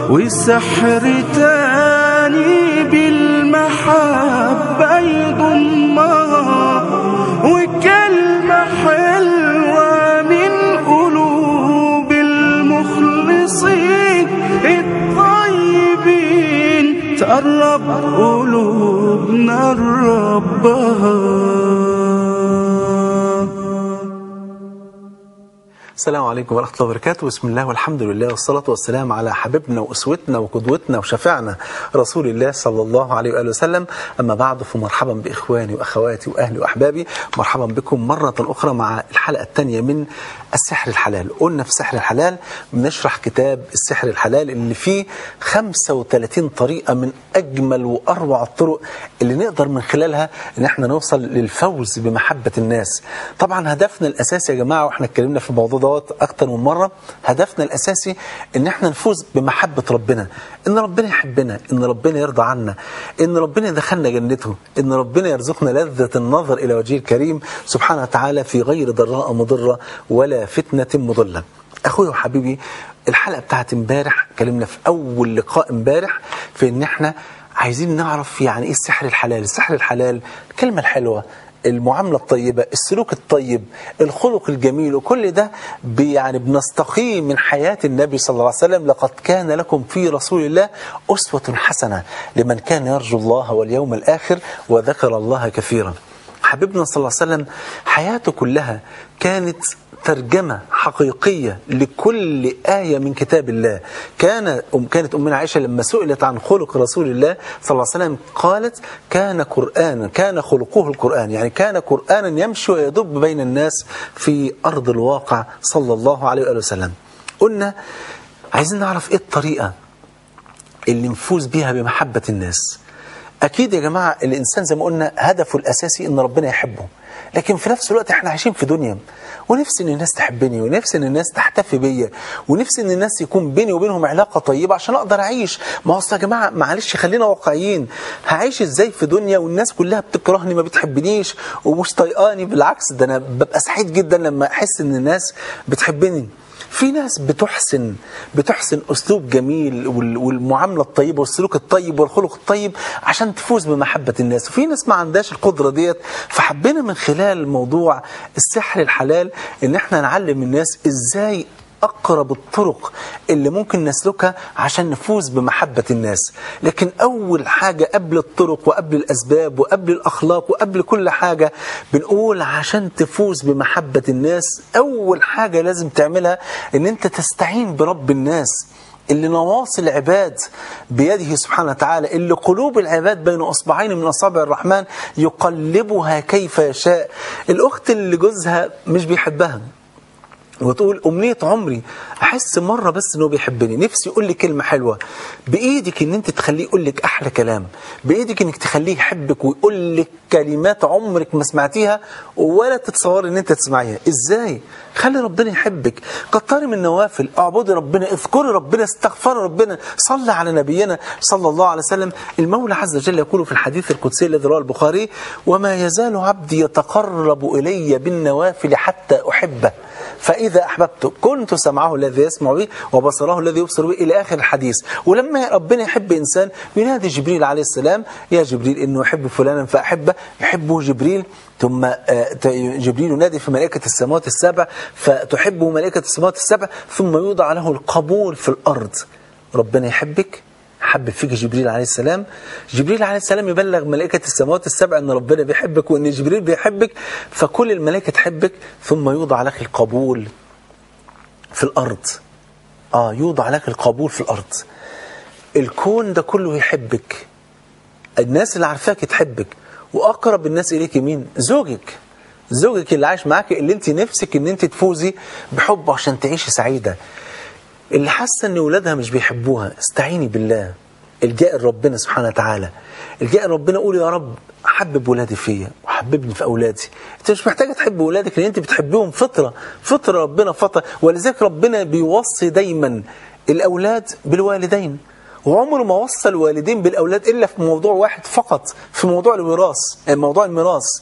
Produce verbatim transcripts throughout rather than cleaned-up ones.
وسحر تاني بالمحبة يضمها، وكلمة حلوة من قلوب المخلصين الطيبين تقرب قلوبنا لربها. السلام عليكم ورحمة الله وبركاته. بسم الله والحمد لله والصلاة والسلام على حبيبنا وأسوتنا وقدوتنا وشفيعنا رسول الله صلى الله عليه وآله وسلم. أما بعد، فمرحبا بإخواني وأخواتي وأهلي وأحبابي، مرحبا بكم مرة أخرى مع الحلقة الثانية من السحر الحلال. قلنا في السحر الحلال بنشرح كتاب السحر الحلال اللي فيه خمسة وثلاثين طريقة من أجمل وأروع الطرق اللي نقدر من خلالها إن احنا نوصل للفوز بمحبة الناس. طبعا هدفنا الأساسي يا جماعة، وإحنا اتكلمنا في الموضوع ده أكتر من مرة، هدفنا الأساسي إن احنا نفوز بمحبة ربنا، إن ربنا يحبنا، إن ربنا يرضى عنا، إن ربنا يدخلنا جنته، إن ربنا يرزقنا لذة النظر إلى وجهه الكريم سبحانه وتعالى في غير ضراء مضرة ولا فتنة مضلة. أخوي وحبيبي، الحلقة بتاعت امبارح اتكلمنا في أول لقاء امبارح في إن احنا عايزين نعرف يعني إيه السحر الحلال. السحر الحلال الكلمة الحلوة، المعاملة الطيبة، السلوك الطيب، الخلق الجميل، وكل ده يعني بنستقي من حياة النبي صلى الله عليه وسلم. لقد كان لكم في رسول الله أسوة حسنة لمن كان يرجو الله واليوم الآخر وذكر الله كثيرا. حبيبنا صلى الله عليه وسلم حياته كلها كانت ترجمة حقيقية لكل آية من كتاب الله. كان كانت أمنا عائشة لما سئلت عن خلق رسول الله صلى الله عليه وسلم قالت: كان قرآنا، كان خلقه القرآن، يعني كان قرآنا يمشي ويدب بين الناس في أرض الواقع صلى الله عليه وآله وسلم. قلنا عايزين نعرف إيه الطريقة اللي نفوز بيها بمحبة الناس. أكيد يا جماعة الإنسان زي ما قلنا هدفه الأساسي إن ربنا يحبه، لكن في نفس الوقت احنا عايشين في دنيا، ونفسي ان الناس تحبني، ونفسي ان الناس تحتفي بيا، ونفسي ان الناس يكون بيني وبينهم علاقة طيبة عشان اقدر اعيش. ما هو يا جماعة معلش خلينا واقعيين، هعيش ازاي في دنيا والناس كلها بتكرهني ما بتحبنيش ومش طايقاني؟ بالعكس، ده انا ببقى سعيد جدا لما احس ان الناس بتحبني. في ناس بتحسن بتحسن أسلوب جميل والمعاملة الطيبة والسلوك الطيب والخلق الطيب عشان تفوز بمحبة الناس، وفي ناس ما عندهاش القدرة ديت. فحبينا من خلال موضوع السحر الحلال إن احنا نعلم الناس إزاي أقرب الطرق اللي ممكن نسلكها عشان نفوز بمحبة الناس. لكن أول حاجة قبل الطرق وقبل الأسباب وقبل الأخلاق وقبل كل حاجة بنقول عشان تفوز بمحبة الناس أول حاجة لازم تعملها إن أنت تستعين برب الناس اللي نواصي العباد بيده سبحانه وتعالى، اللي قلوب العباد بين أصبعين من أصابع الرحمن يقلبها كيف يشاء. الأخت اللي جوزها مش بيحبها وتقول أمنية عمري أحس مرة بس أنه بيحبني، نفسي يقول لي كلمة حلوة، بإيدك أن أنت تخليه يقول لك أحلى كلام، بإيدك أنك تخليه يحبك ويقول لك كلمات عمرك ما سمعتيها ولا تتصور أن أنت تسمعيها. إزاي؟ خلي ربنا يحبك، كتري من النوافل، اعبدي ربنا، اذكري ربنا، استغفري ربنا، صلي على نبينا صلى الله عليه وسلم. المولى عز وجل يقول في الحديث القدسي الذي رواه البخاري: وما يزال عبدي يتقرب إلي بالنوافل حتى أحبه فإذا أحببته كنت سمعه الذي يسمع به وبصره الذي يبصر به، إلى آخر الحديث. ولما ربنا يحب إنسان ينادي جبريل عليه السلام: يا جبريل إنه يحب فلانا فأحبه، يحبه جبريل، ثم جبريل ينادي في ملائكة السماوات السبع فتحبه ملائكة السماوات السبع، ثم يوضع له القبول في الأرض. ربنا يحبك، حب فيك جبريل عليه السلام، جبريل عليه السلام يبلغ ملائكة السماوات السبع أن ربنا بيحبك وأن جبريل بيحبك، فكل الملائكة تحبك، ثم يوضع لك القبول في الأرض. آه يوضع لك القبول في الأرض. الكون ده كله يحبك، الناس اللي عارفاك تحبك، وأقرب الناس إليك مين؟ زوجك، زوجك اللي عايش معاك، اللي انت نفسك ان انت تفوزي بحبه عشان تعيشي سعيدة. اللي حاسه ان ولادها مش بيحبوها، استعيني بالله، الجاء لربنا سبحانه وتعالى، الجاء لربنا، قول يا رب حبب ولادي فيا وحببني في اولادي. انت مش محتاجه تحب ولادك لان انت بتحبهم، فطره فطره ربنا فطر. ولذلك ربنا بيوصي دايما الاولاد بالوالدين، وعمره ما وصى الوالدين بالاولاد الا في موضوع واحد فقط، في موضوع الوراث، موضوع الميراث.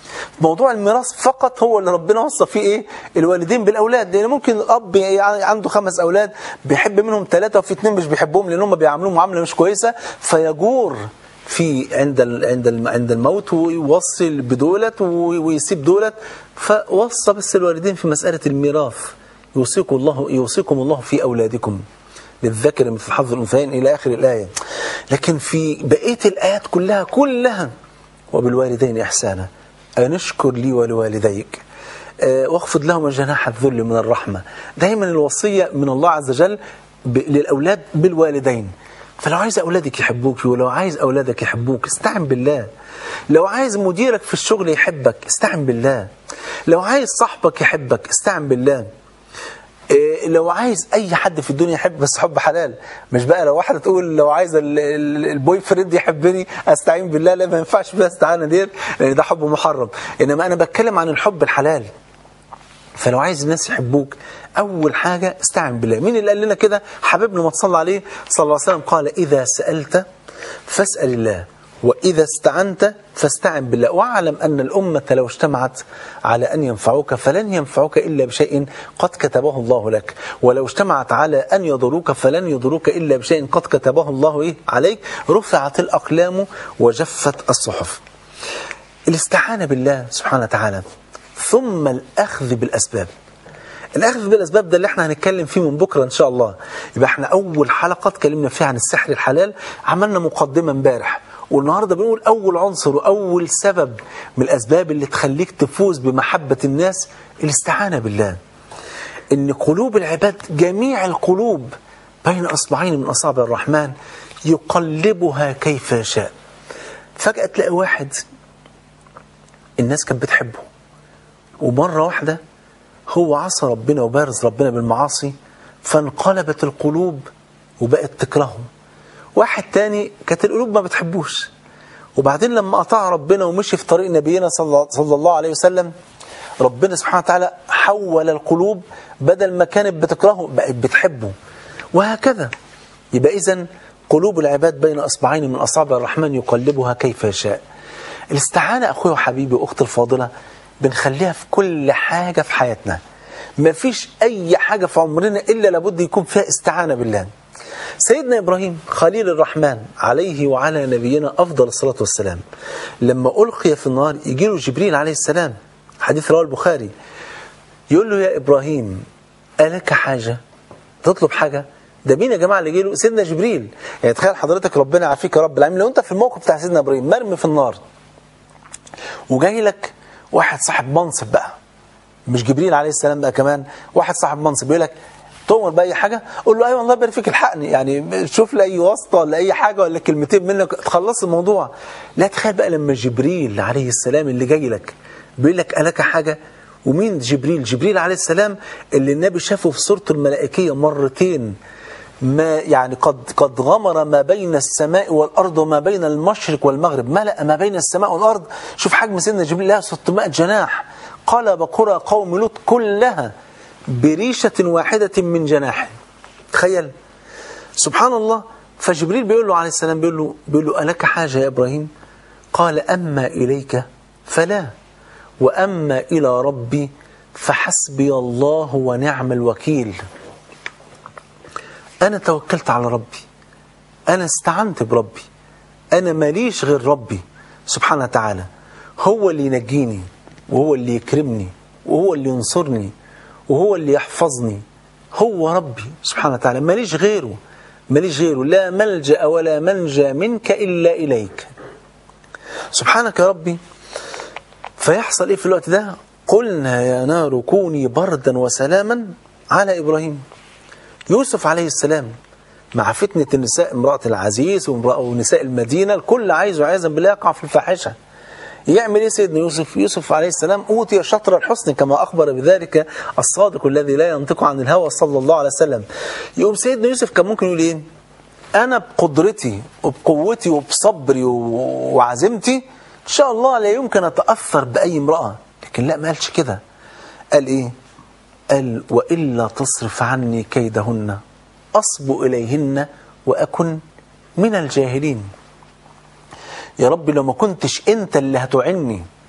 موضوع الميراث فقط هو اللي ربنا وصى فيه ايه الوالدين بالاولاد، لان ممكن الاب يعني عنده خمس اولاد بيحب منهم ثلاثه وفي اثنين مش بيحبهم لانهم بيعاملوهم معامله مش كويسه، فيجور في عند ال عند ال عند الموت ويوصل بدولت ويسيب دولت. فوصى بس الوالدين في مساله الميراث، يوصيكم الله يوصيكم الله في اولادكم للذكر مثل حظ الانثيين الى اخر الايه. لكن في بقيه الايات كلها كلها وبالوالدين احسانا أن اشكر لي ولوالديك أه واخفض لهم جناح الذل من الرحمة. دايما الوصية من الله عز وجل للأولاد بالوالدين. فلو عايز أولادك يحبوك ولو عايز أولادك يحبوك استعن بالله. لو عايز مديرك في الشغل يحبك استعن بالله. لو عايز صاحبك يحبك استعن بالله. إيه لو عايز اي حد في الدنيا يحب، بس حب حلال. مش بقى لو واحده تقول لو عايز البوي فريند يحبني استعين بالله، لا ما ينفعش بقى استعانه ديت لان ده حب محرم. انما انا بتكلم عن الحب الحلال. فلو عايز الناس يحبوك اول حاجه استعن بالله. مين اللي قال لنا كده؟ حبيبنا ما تصلى عليه صلى الله عليه وسلم قال اذا سالت فاسال الله وإذا استعنت فاستعن بالله واعلم أن الأمة لو اجتمعت على أن ينفعوك فلن ينفعوك إلا بشيء قد كتبه الله لك، ولو اجتمعت على أن يضروك فلن يضروك إلا بشيء قد كتبه الله إيه عليك. رفعت الأقلام وجفت الصحف. الاستعانة بالله سبحانه وتعالى، ثم الأخذ بالأسباب. الأخذ بالأسباب ده اللي احنا هنتكلم فيه من بكرة إن شاء الله. يبقى احنا أول حلقة اتكلمنا فيها عن السحر الحلال، عملنا مقدمة امبارح، والنهاردة بنقول أول عنصر وأول سبب من الأسباب اللي تخليك تفوز بمحبة الناس الاستعانة بالله. إن قلوب العباد جميع القلوب بين أصبعين من أصابع الرحمن يقلبها كيف يشاء. فجأة تلاقي واحد الناس كانت بتحبه ومرة واحدة هو عصى ربنا وبارز ربنا بالمعاصي فانقلبت القلوب وبقت تكرهه. واحد تاني كانت القلوب ما بتحبوش، وبعدين لما أطاع ربنا ومشي في طريق نبينا صلى الله عليه وسلم ربنا سبحانه وتعالى حول القلوب، بدل ما كانت بتكرهه بقت بتحبه، وهكذا. يبقى إذن قلوب العباد بين أصبعين من أصابع الرحمن يقلبها كيف يشاء. الاستعانة أخوي وحبيبي وأختي الفاضلة بنخليها في كل حاجة في حياتنا. ما فيش أي حاجة في عمرنا إلا لابد يكون فيها استعانة بالله. سيدنا إبراهيم خليل الرحمن عليه وعلى نبينا أفضل الصلاة والسلام لما ألقي في النار يجي له جبريل عليه السلام، حديث رواه البخاري، يقول له يا إبراهيم ألك حاجة؟ تطلب حاجة؟ ده مين يا جماعة اللي يجي له؟ سيدنا جبريل. يعني تخيل حضرتك ربنا يعافيك يا رب العالمين، لو أنت في الموقف بتاع سيدنا إبراهيم مرمي في النار وجاي لك واحد صاحب منصب بقى، مش جبريل عليه السلام بقى، كمان واحد صاحب منصب يقول لك تؤمر بأي حاجة؟ قول له أيوة الله يبارك فيك الحقني، يعني شوف لي أي واسطة ولا أي حاجة ولا كلمتين منك تخلص الموضوع. لا تخيل بقى لما جبريل عليه السلام اللي جاي لك بيقول لك ألك حاجة. ومين جبريل؟ جبريل عليه السلام اللي النبي شافه في صورته الملائكية مرتين، ما يعني قد قد غمر ما بين السماء والأرض وما بين المشرق والمغرب، ملأ ما بين السماء والأرض. شوف حجم سيدنا جبريل، لها ستمائة جناح، قلب قرى قوم لوط كلها بريشة واحدة من جناح. تخيل سبحان الله. فجبريل بيقول له عليه السلام بيقول له, بيقول له ألك حاجة يا إبراهيم؟ قال أما إليك فلا، وأما إلى ربي فحسبي الله ونعم الوكيل. أنا توكلت على ربي، أنا استعنت بربي، أنا ماليش غير ربي سبحانه وتعالى، هو اللي ينجيني وهو اللي يكرمني وهو اللي ينصرني وهو اللي يحفظني، هو ربي سبحانه وتعالى، ماليش غيره، ماليش غيره، لا ملجأ ولا منجى منك إلا إليك سبحانك يا ربي. فيحصل إيه في الوقت ده؟ قلنا يا نار كوني بردا وسلاما على إبراهيم. يوسف عليه السلام مع فتنة النساء، امرأة العزيز ونساء المدينة، الكل عايز وعايزا بالله يقع في الفاحشة. يعمل ايه سيدنا يوسف؟ يوسف عليه السلام أوتي شطر الحسن كما أخبر بذلك الصادق الذي لا ينطق عن الهوى صلى الله عليه وسلم. يقوم سيدنا يوسف كان ممكن يقول ايه؟ أنا بقدرتي وبقوتي وبصبري وعزمتي إن شاء الله لا يمكن أتأثر بأي امرأة، لكن لا، ما قالش كده. قال ايه؟ قال وإلا تصرف عني كيدهن أصب إليهن وأكن من الجاهلين. يا رب لو ما كنتش أنت اللي هتعني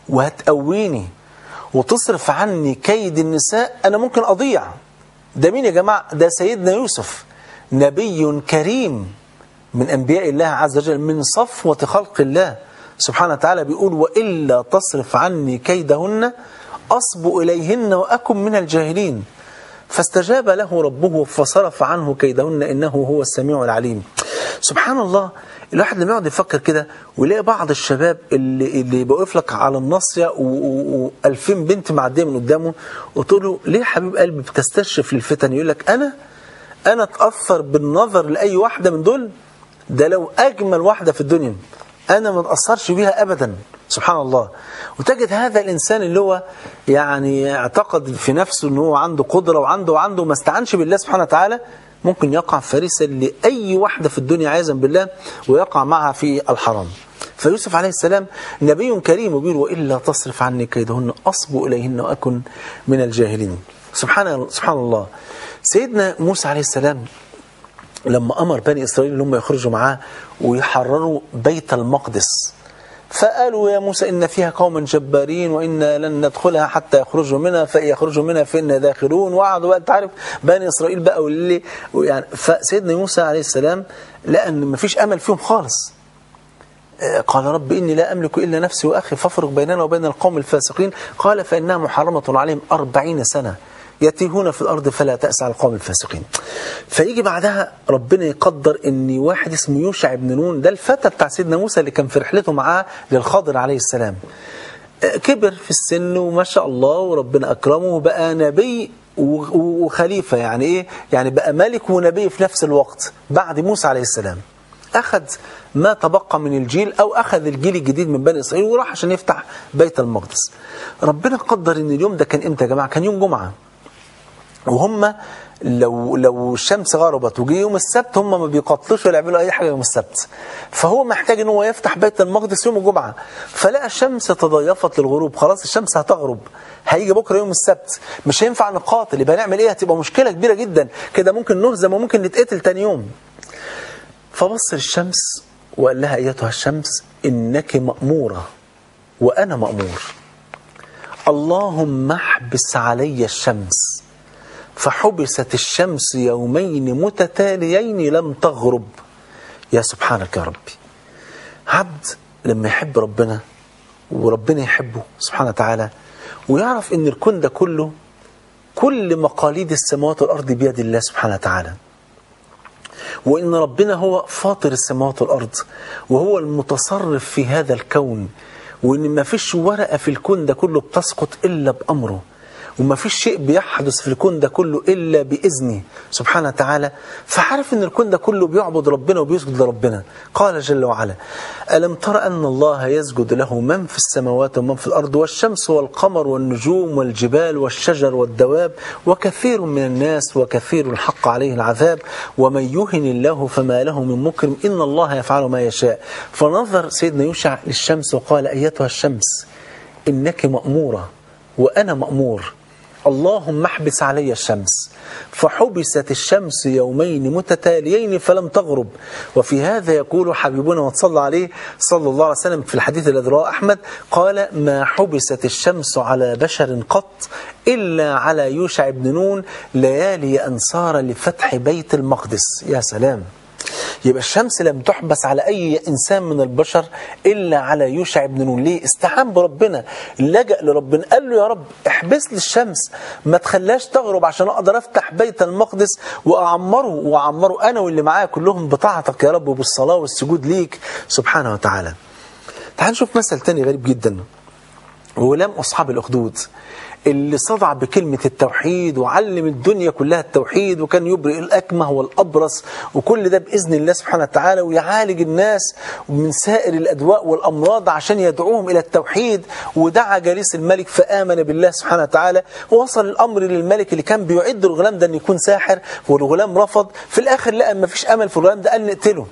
وهتقويني وتصرف عني كيد النساء أنا ممكن أضيع. ده مين يا جماعة؟ ده سيدنا يوسف، نبي كريم من أنبياء الله عز وجل، من صفوة خلق الله سبحانه وتعالى، بيقول وإلا تصرف عني كيدهن أصب إليهن وأكن من الجاهلين. فاستجاب له ربه فصرف عنه كيدهن إنه هو السميع العليم. سبحان الله، الواحد لما يقعد يفكر كده ويلاقي بعض الشباب اللي اللي بيقف لك على الناصية وألفين بنت معدية من قدامه وتقول له ليه حبيب قلبي بتستشرف للفتن؟ يقول لك أنا أنا أتأثر بالنظر لأي واحدة من دول، ده لو أجمل واحدة في الدنيا أنا ما أتأثرش بيها أبدا. سبحان الله. وتجد هذا الإنسان اللي هو يعني اعتقد في نفسه أنه هو عنده قدرة وعنده وعنده ما استعنش بالله سبحانه وتعالى، ممكن يقع فريسا لأي واحدة في الدنيا عياذا بالله ويقع معها في الحرام. فيوسف عليه السلام نبي كريم وبيقول وإلا تصرف عني كيدهن أصب إليهن وأكن من الجاهلين. سبحان سبحان الله. سيدنا موسى عليه السلام لما أمر بني إسرائيل أنهم يخرجوا معاه ويحرروا بيت المقدس، فقالوا يا موسى إن فيها قوما جبارين وإنا لن ندخلها حتى يخرجوا منها فإن يخرجوا منها فإنا داخلون. وقعدوا بقى تعرف بني إسرائيل بقى واللي يعني. فسيدنا موسى عليه السلام لأن ما فيش أمل فيهم خالص، قال رب إني لا أملك إلا نفسي وأخي فافرق بيننا وبين القوم الفاسقين. قال فإنها محرمة عليهم أربعين سنة يتيهون في الأرض فلا تأس على القوم الفاسقين. فيجي بعدها ربنا يقدر ان واحد اسمه يوشع بن نون، ده الفتى بتاع سيدنا موسى اللي كان في رحلته معاه للخضر عليه السلام، كبر في السن وما شاء الله وربنا أكرمه وبقى نبي وخليفة، يعني إيه؟ يعني بقى ملك ونبي في نفس الوقت بعد موسى عليه السلام. أخذ ما تبقى من الجيل أو أخذ الجيل الجديد من بني إسرائيل وراح عشان يفتح بيت المقدس. ربنا قدر ان اليوم ده كان إمتى يا جماعة؟ كان يوم جمعة، وهم لو لو الشمس غربت وجي يوم السبت هم ما بيقاتلوش ولا يعملوا اي حاجه يوم السبت، فهو محتاج ان هو يفتح بيت المقدس يوم الجمعه. فلقى الشمس تضيفت للغروب، خلاص الشمس هتغرب، هيجي بكره يوم السبت مش هينفع نقاتل، يبقى نعمل ايه؟ هتبقى مشكله كبيره جدا كده، ممكن نهزم وممكن نتقتل تاني يوم. فبص للشمس وقال لها ايتها الشمس انك مأموره وانا مأمور، اللهم احبس علي الشمس. فحبست الشمس يومين متتاليين لم تغرب. يا سبحانك يا ربي. عبد لما يحب ربنا وربنا يحبه سبحانه وتعالى ويعرف ان الكون ده كله، كل مقاليد السماوات والأرض بيد الله سبحانه وتعالى، وإن ربنا هو فاطر السماوات والأرض وهو المتصرف في هذا الكون، وإن ما فيش ورقة في الكون ده كله بتسقط إلا بأمره، وما فيش شيء بيحدث في الكون ده كله إلا بإذنه سبحانه وتعالى. فعرف أن الكون ده كله بيعبد ربنا وبيسجد لربنا. قال جل وعلا ألم تر أن الله يسجد له من في السماوات ومن في الأرض والشمس والقمر والنجوم والجبال والشجر والدواب وكثير من الناس وكثير الحق عليه العذاب ومن يهن الله فما له من مكرم إن الله يفعل ما يشاء. فنظر سيدنا يوشع للشمس وقال أيتها الشمس إنك مأمورة وأنا مأمور، اللهم احبس علي الشمس. فحبست الشمس يومين متتاليين فلم تغرب. وفي هذا يقول حبيبنا وتصلى عليه صلى الله عليه وسلم في الحديث الذي رواه أحمد قال ما حبست الشمس على بشر قط إلا على يوشع بن نون ليالي أنصار لفتح بيت المقدس. يا سلام. يبقى الشمس لم تحبس على أي إنسان من البشر إلا على يوشع بن نون. ليه؟ استعان بربنا، لجأ لربنا، قال له يا رب احبس لي الشمس ما تخلاش تغرب عشان أقدر أفتح بيت المقدس وأعمره وأعمره أنا واللي معايا كلهم بطاعتك يا رب وبالصلاة والسجود ليك سبحانه وتعالى. تعال نشوف مثل تاني غريب جدا. غلام أصحاب الأخدود اللي صدع بكلمة التوحيد وعلم الدنيا كلها التوحيد، وكان يبرئ الأكمه والأبرص وكل ده بإذن الله سبحانه وتعالى، ويعالج الناس من سائر الأدواء والأمراض عشان يدعوهم إلى التوحيد. ودعا جليس الملك فآمن بالله سبحانه وتعالى، ووصل الأمر للملك اللي كان بيعد الغلام ده أن يكون ساحر، والغلام رفض. في الآخر لقى ما فيش أمل في الغلام ده، قال نقتله.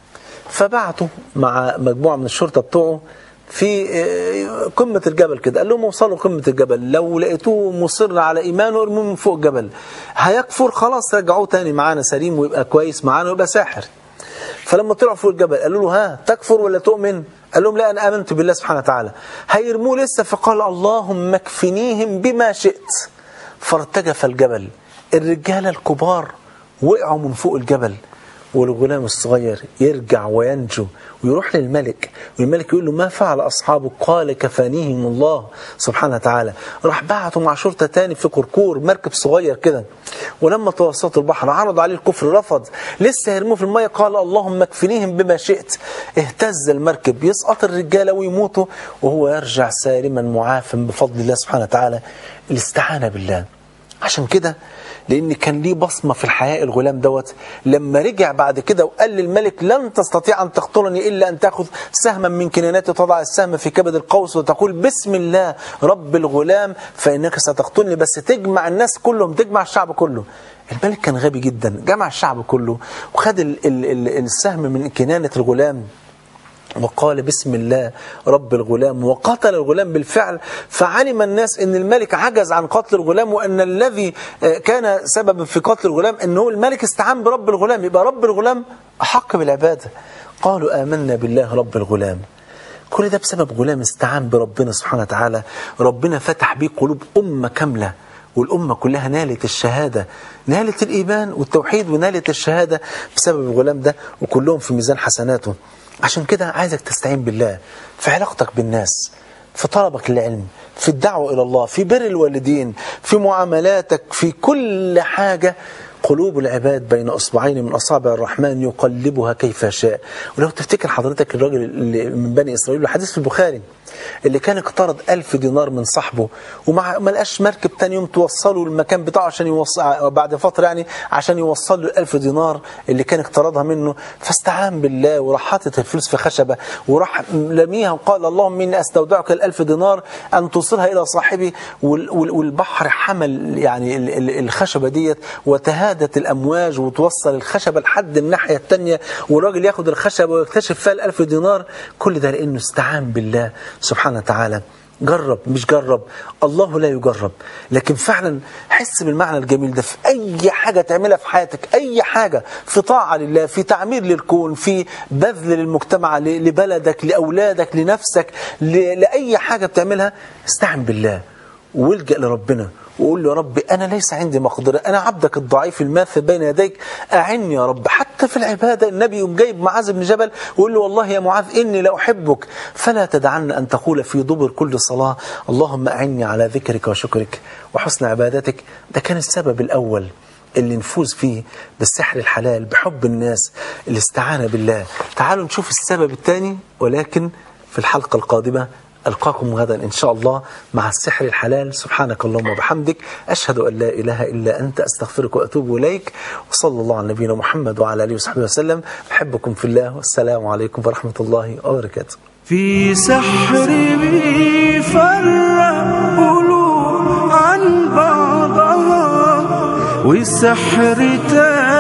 فبعته مع مجموعة من الشرطة بتوعه في قمة الجبل كده، قال لهم وصلوا قمة الجبل، لو لقيتوه مصر على إيمانه ارموه من فوق الجبل، هيكفر خلاص رجعوه تاني معانا سليم ويبقى كويس معانا ويبقى ساحر. فلما طلعوا فوق الجبل قالوا له ها تكفر ولا تؤمن؟ قال لهم لا أنا آمنت بالله سبحانه وتعالى. هيرموه لسه فقال اللهم اكفنيهم بما شئت، فارتجف الجبل. الرجال الكبار وقعوا من فوق الجبل، والغلام الصغير يرجع وينجو ويروح للملك، والملك يقول له ما فعل أصحابه؟ قال كفانيهم الله سبحانه وتعالى. راح بعتوا مع شرطة تاني في كركور مركب صغير كده، ولما توسطوا البحر عرض عليه الكفر رفض، لسه يرموه في المية قال اللهم اكفنيهم بما شئت. اهتز المركب، يسقط الرجالة ويموتوا وهو يرجع سالما معافا بفضل الله سبحانه وتعالى. الاستعانة بالله. عشان كده لأن كان ليه بصمة في الحياة الغلام دوت، لما رجع بعد كده وقال للملك لن تستطيع أن تقتلني إلا أن تأخذ سهما من كناناتي، تضع السهم في كبد القوس وتقول بسم الله رب الغلام فإنك ستقتلني، بس تجمع الناس كلهم، تجمع الشعب كله. الملك كان غبي جدا، جمع الشعب كله وخد ال ال ال السهم من كنانة الغلام وقال بسم الله رب الغلام، وقتل الغلام بالفعل. فعلم الناس ان الملك عجز عن قتل الغلام، وان الذي كان سببا في قتل الغلام انه الملك استعان برب الغلام، يبقى رب الغلام احق بالعباده. قالوا آمنا بالله رب الغلام. كل ده بسبب غلام استعان بربنا سبحانه وتعالى، ربنا فتح بيه قلوب أمة كاملة، والأمة كلها نالت الشهادة، نالت الإيمان والتوحيد ونالت الشهادة بسبب الغلام ده، وكلهم في ميزان حسناته. عشان كده عايزك تستعين بالله في علاقتك بالناس، في طلبك للعلم، في الدعوة إلى الله، في بر الوالدين، في معاملاتك، في كل حاجة. قلوب العباد بين أصبعين من أصابع الرحمن يقلبها كيف شاء. ولو تفتكر حضرتك الراجل اللي من بني إسرائيل، الحديث في البخاري، اللي كان اقترض ألف دينار من صاحبه وما لقاش مركب تاني يوم توصله المكان بتاعه عشان يوصل بعد فترة يعني عشان يوصل له الألف دينار اللي كان اقترضها منه، فاستعان بالله وراح حاطط الفلوس في خشبة وراح لميها وقال اللهم إني أستودعك الألف دينار أن توصلها إلى صاحبي. والبحر حمل يعني الخشبة ديت وتهادت الأمواج وتوصل الخشبة لحد الناحية التانية، والراجل ياخد الخشبة ويكتشف فيها الألف دينار. كل ده لأنه استعان بالله سبحانه وتعالى. جرب، مش جرب، الله لا يجرب، لكن فعلا حس بالمعنى الجميل ده في أي حاجة تعملها في حياتك، أي حاجة في طاعة لله، في تعمير للكون، في بذل للمجتمع، لبلدك، لأولادك، لنفسك، لأي حاجة بتعملها، استعن بالله والجأ لربنا وقول له يا رب أنا ليس عندي مقدرة، أنا عبدك الضعيف الماثل بين يديك، أعني يا رب. حتى في العبادة النبي يوم جايب معاذ بن جبل ويقول له والله يا معاذ إني لأحبك فلا تدعن أن تقول في دبر كل صلاة اللهم أعني على ذكرك وشكرك وحسن عبادتك. ده كان السبب الأول اللي نفوز فيه بالسحر الحلال، بحب الناس، الاستعانة بالله. تعالوا نشوف السبب الثاني، ولكن في الحلقة القادمة. ألقاكم غدا إن شاء الله مع السحر الحلال. سبحانك اللهم وبحمدك، أشهد أن لا إله إلا أنت، أستغفرك وأتوب إليك، وصلى الله على نبينا محمد وعلى آله وصحبه وسلم. أحبكم في الله، والسلام عليكم ورحمة الله وبركاته. في سحر بيفرق قلوب عن بعضها، والسحر تاني